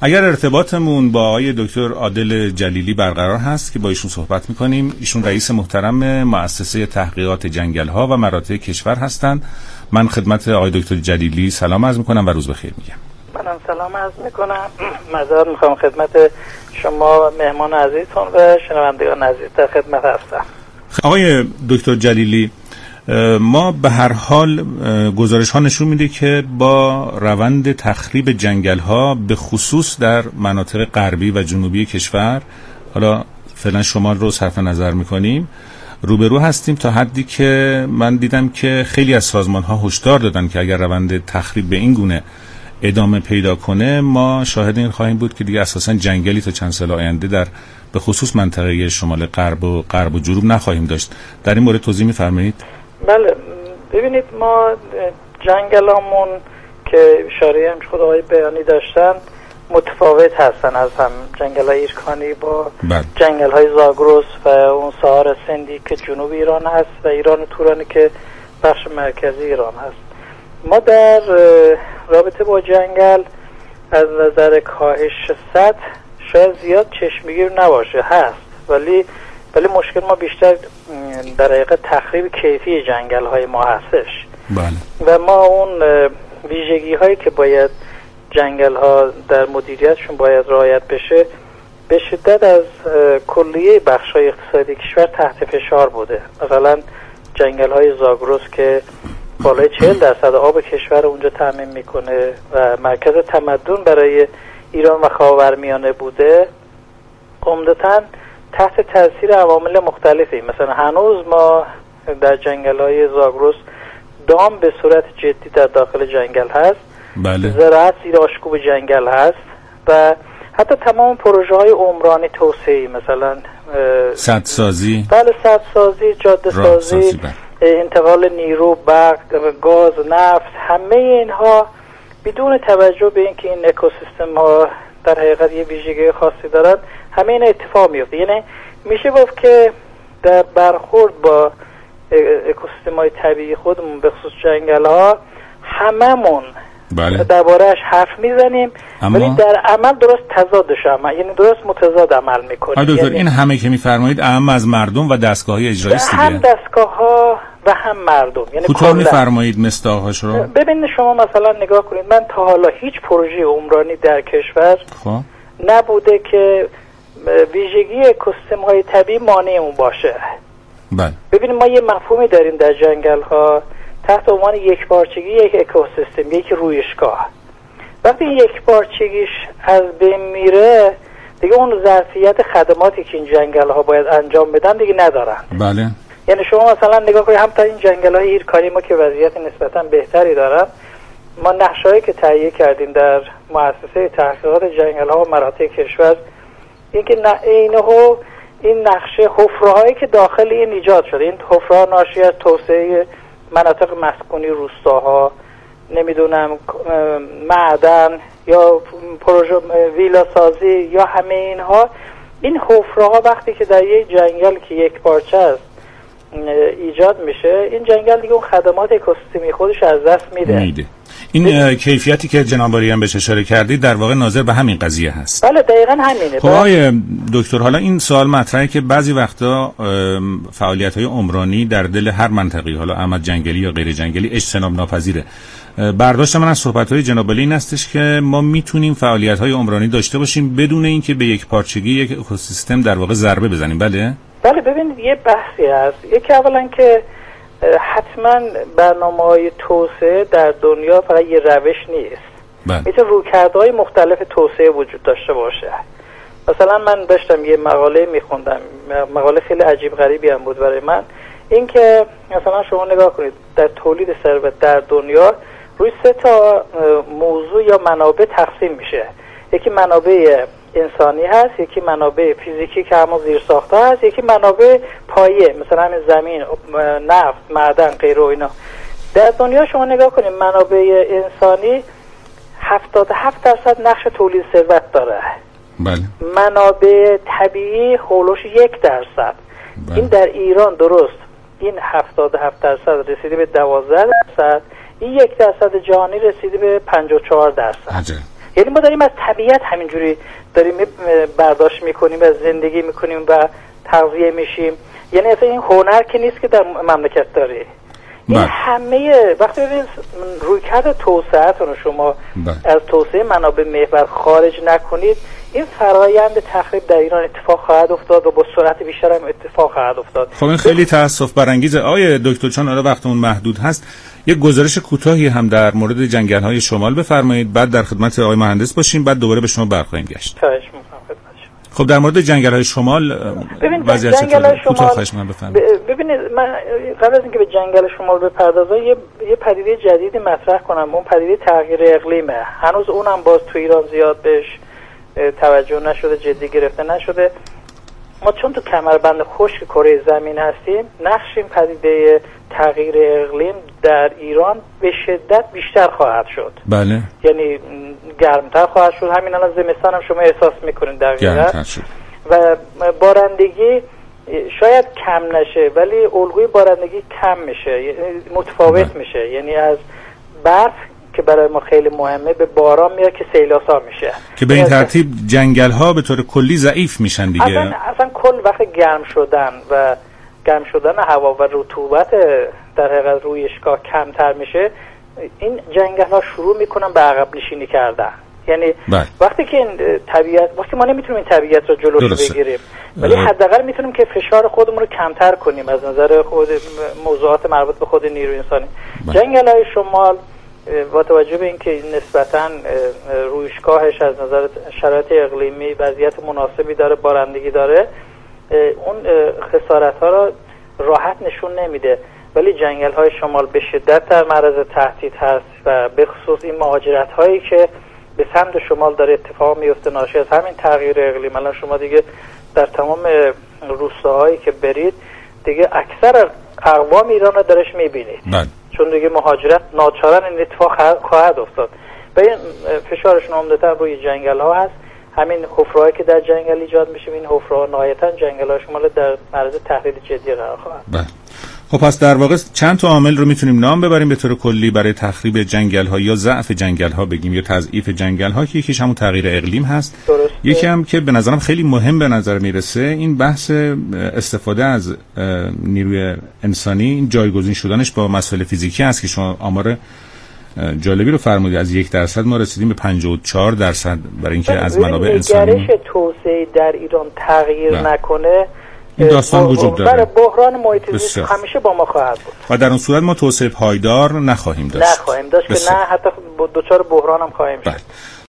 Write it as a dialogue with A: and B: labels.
A: اگر ارتباطمون با آقای دکتر عادل جلیلی برقرار هست که با ایشون صحبت میکنیم. ایشون رئیس محترم مؤسسه تحقیقات جنگل‌ها و مراتع کشور هستند. من خدمت آقای دکتر جلیلی سلام عرض میکنم و روز بخیر میگم.
B: منم سلام عرض میکنم. معذرت میخوام خدمت شما مهمان عزیزتون و شنوندگان عزیز در خدمت هستم.
A: آقای دکتر جلیلی، ما به هر حال گزارش ها نشون میده که با روند تخریب جنگل ها به خصوص در مناطق غربی و جنوبی کشور، حالا فعلا شمال رو صرف نظر میکنیم، روبرو هستیم تا حدی که من دیدم که خیلی از سازمان ها هشدار دادن که اگر روند تخریب به این گونه ادامه پیدا کنه ما شاهد این خواهیم بود که دیگه اساسا جنگلی تا چند سال آینده در به خصوص منطقه شمال غرب و جنوب نخواهیم داشت. در این مورد توضیح می‌فرمایید؟
B: بله، ببینید ما جنگلامون که اشاره هم خود آقای بیانی داشتن متفاوت هستن از هم. جنگل‌های ایرکانی با جنگل‌های زاگرس و اون سهار سندی که جنوب ایران هست و ایران تورانی که بخش مرکزی ایران هست. ما در رابطه با جنگل از نظر کاهش سطح شاید زیاد چشمگیر نباشه، هست، ولی مشکل ما بیشتر در حقیقت تخریب کیفی جنگل های ما هستش.
A: بله.
B: و ما اون ویژگی هایی که باید جنگل ها در مدیریتشون باید رعایت بشه به شدت از کلیه بخش های اقتصادی کشور تحت فشار بوده. مثلا جنگل های زاگرس که بالای 40% آب کشور اونجا تامین میکنه و مرکز تمدن برای ایران و خاورمیانه بوده، عمدتاً تحت تاثیر عوامل مختلفی. مثلا هنوز ما در جنگل‌های زاگرس دام به صورت جدی در داخل جنگل هست.
A: بله.
B: زراعت زیر آشکوب جنگل هست و حتی تمام پروژه‌های عمرانی توسعه‌ای، مثلا
A: سدسازی،
B: بله، سدسازی، جاده سازی، انتقال نیرو، برق، گاز، نفت، همه اینها بدون توجه به اینکه این اکوسیستم ها در حقیقت یه ویژگی خاصی دارن، همه این اتفاق میفته. یعنی میشه گفت که در برخورد با اکوسیستم های طبیعی خودمون به خصوص جنگل ها هممون
A: بله.
B: درباره‌اش حرف میزنیم ولی در عمل درست تضادش عمل، یعنی درست متضاد عمل میکنیم.
A: دکتر
B: یعنی
A: این همه که میفرمایید اهم از مردم و دستگاه‌های اجرایی است دیگه.
B: هم دستگاه‌ها و هم مردم. یعنی
A: کوتاه میفرمایید مصداق‌هاش رو؟
B: ببینید شما مثلا نگاه کنید، من تا حالا هیچ پروژه عمرانی در کشور نبوده که ویژگی اکوسیستم‌های طبیعی مانع اون باشه.
A: بله.
B: ببینید ما یه مفهومی داریم در جنگل‌ها تحت عنوان یکپارچگی یک اکوسیستم، یک رویشگاه. وقتی یکپارچگیش از بین میره دیگه اون ظرفیت خدماتی که این جنگل‌ها باید انجام بدن دیگه ندارن.
A: بله.
B: یعنی شما مثلا نگاه کنید، هم تا این جنگل‌های ایرکانی ما که وضعیت نسبتاً بهتری دارن، ما نقشه‌ای که تهیه کردیم در مؤسسه تحقیقات جنگل‌ها و مراتع کشور، اینکه این نقشه حفره‌هایی که داخل این ایجاد شده، این حفره‌ها ناشی از توسعه مناطق مسکونی، روستاها، نمیدونم معدن یا پروژه ویلا سازی یا همه اینها، این حفره‌ها وقتی که در یک جنگل که یک پارچه است ایجاد میشه، این جنگل دیگه اون خدمات اکوسیستمی خودش از دست میده.
A: این کیفیتی که جناب عالی هم بهش اشاره کردید در واقع ناظر به همین قضیه هست.
B: بله دقیقاً همینه.
A: خب آقای دکتر، حالا این سوال مطرحه که بعضی وقتا فعالیت‌های عمرانی در دل هر منطقه‌ای، حالا احمد جنگلی یا غیر جنگلی، اجتناب ناپذیره. برداشت من از صحبت‌های جناب عالی این هستش که ما میتونیم فعالیت‌های عمرانی داشته باشیم بدون اینکه به یک پارچگی یک اکوسیستم در واقع ضربه بزنیم. بله
B: ببینید یه بحثی هست. یکی اولا که حتما برنامه‌های توسعه در دنیا فقط یه روش نیست. میتونه رویکردهای مختلف توسعه وجود داشته باشه. مثلا من داشتم یه مقاله میخوندم، مقاله خیلی عجیب غریبی هم بود برای من، این که مثلا شما نگاه کنید در تولید ثروت در دنیا روی 3 موضوع یا منابع تقسیم میشه. یکی منابع انسانی هست، یکی منابع فیزیکی که همون زیرساخت‌ها هست، یکی منابع پایه مثلا همین زمین، نفت، معدن، غیره و اینا. در دنیا شما نگاه کنید منابع انسانی 77% نقش تولید ثروت داره.
A: بله.
B: منابع طبیعی هولوش 1%. این در ایران درست این 77% رسیده به 12%، این 1% جهانی رسیده به 54%. یعنی ما داریم از طبیعت همینجوری داریم برداشت میکنیم و زندگی میکنیم و تغذیه میشیم. یعنی اصلا این هنر که نیست که در مملکت داره. این همه وقتی رویکرد توسعه‌تون رو شما از توسعه منابع محور خارج نکنید، این فرایند تخریب در ایران اتفاق خواهد افتاد و با سرعت بیشتر هم اتفاق خواهد افتاد.
A: خب این خیلی تأسف برانگیزه. آقای دکتر، چون حالا وقتمون محدود هست، یک گزارش کوتاهی هم در مورد جنگل‌های شمال بفرمایید، بعد در خدمت آقای مهندس باشیم، بعد دوباره به شما برخواهیم گشت.
B: خواهش می‌کنم.
A: خب در مورد جنگل‌های شمال وضعیت چطوره؟ کوتاه خواهش می‌کنم بفرمایید.
B: ببینید من قبل از اینکه به جنگل شمال بپردازم یه پدیده جدیدی مطرح کنم. اون پدیده تغییر اقلیمه. هنوز اونم باز تو ایران زیاد بهش توجه نشده، جدی گرفته نشده. ما چون تو کمربند خشک کره زمین هستیم، نقش این پدیده تغییر اقلیم در ایران به شدت بیشتر خواهد شد.
A: بله.
B: یعنی گرمتر خواهد شد. همین الان زمستان هم شما احساس میکنید دقیقاً. و بارندگی شاید کم نشه، ولی الگوی بارندگی کم میشه، متفاوت میشه. یعنی از برف که برای ما خیلی مهمه به باران میاد که سیلاسا میشه،
A: که به این ترتیب جنگل ها به طور کلی ضعیف میشن دیگه.
B: اصلا کل وقت گرم شدن هوا و رطوبت در حقیقت رویشگاه کمتر میشه، این جنگل ها شروع میکنن به عقب نشینی کردن. یعنی وقتی که وقتی ما نمیتونیم این طبیعت رو جلوش بگیریم، ولی حداقل میتونیم که فشار خودمون رو کمتر کنیم از نظر خود موضوعات مربوط به خود نیروی انسانی. جنگل های شمال با توجه به اینکه نسبتاً رویشگاهش از نظر شرایط اقلیمی وضعیت مناسبی داره، بارندگی داره، اون خسارت ها را راحت نشون نمیده. ولی جنگل های شمال به شدت در معرض تهدید هست و به خصوص این مهاجرت هایی که به سمت شمال داره اتفاق میفته ناشی از همین تغییر اقلیم. الان شما دیگه در تمام روستاهایی که برید دیگه اکثر اقوام ایران رو درش میبینید، چون دیگه مهاجرت ناچارن این اتفاق خواهد افتاد و این فشارشون عمدتاً روی جنگل ها هست. همین حفره‌ای که در جنگل ایجاد میشه، این حفره‌ها نهایتاً جنگل ها شمال در معرض تهدید جدی قرار خواهد.
A: خب پس در واقع چند تا عامل رو میتونیم نام ببریم به طور کلی برای تخریب جنگل ها یا ضعف جنگل ها بگیم یا تضعیف جنگل ها، که یکیش همون تغییر اقلیم هست.
B: درسته.
A: یکی هم که به نظرم خیلی مهم به نظر میرسه این بحث استفاده از نیروی انسانی، این جایگزین شدنش با مسائل فیزیکی هست که شما آمار جالبی رو فرمودید. از 1% ما رسیدیم به 54% برای اینکه از منابع انسانی
B: نگرش توسعه در ایران تغییر نکنه.
A: این داستان وجود داره.
B: بحران محیط زیست همیشه با ما خواهد بود
A: و در اون صورت ما توسعه پایدار نخواهیم داشت
B: که نه، حتی دچار بحران هم خواهیم شد.